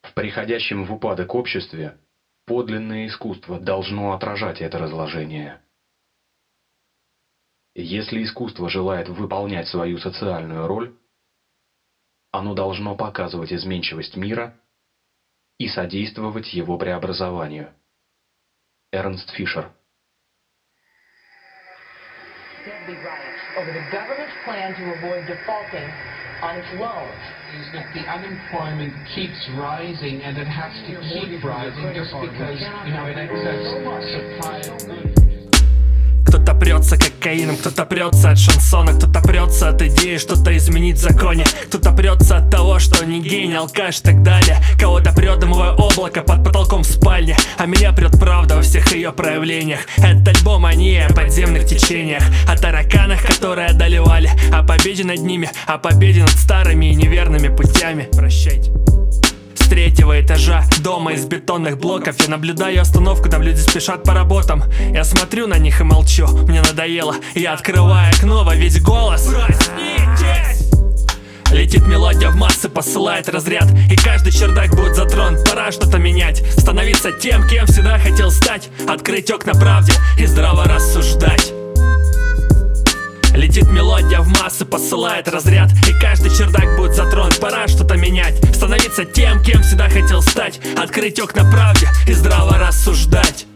В приходящем в упадок обществе подлинное искусство должно отражать это разложение. Если искусство желает выполнять свою социальную роль, оно должно показывать изменчивость мира и содействовать его преобразованию. Эрнст Фишер. Deadly riots over the government's plan to avoid defaulting on its loans. Is that the unemployment keeps rising and it has to keep rising just because we have an excess supply of goods. Кто-то прется кокаином, кто-то прется от шансона, кто-то прется от идеи что-то изменить в законе, кто-то прется от того, что не гений, алкаш и так далее. Кого-то прет дымовое облако под потолком в спальне, а меня прет правда во всех ее проявлениях. Этот альбом о ней, о подземных течениях, о тараканах, которые одолевали, о победе над ними, о победе над старыми и неверными путями. Прощайте. С третьего этажа дома из бетонных блоков я наблюдаю остановку, там люди спешат по работам. Я смотрю на них и молчу, мне надоело. Я открываю окно во весь голос. Проснитесь! Летит мелодия в массы, посылает разряд, и каждый чердак будет затронут. Пора что-то менять, становиться тем, кем всегда хотел стать, открыть окна правде и здраво рассуждать. Летит мелодия в массы, посылает разряд, и каждый чердак будет затронут. Пора что-то менять, становиться тем, кем всегда хотел стать, открыть окна правде и здраво рассуждать.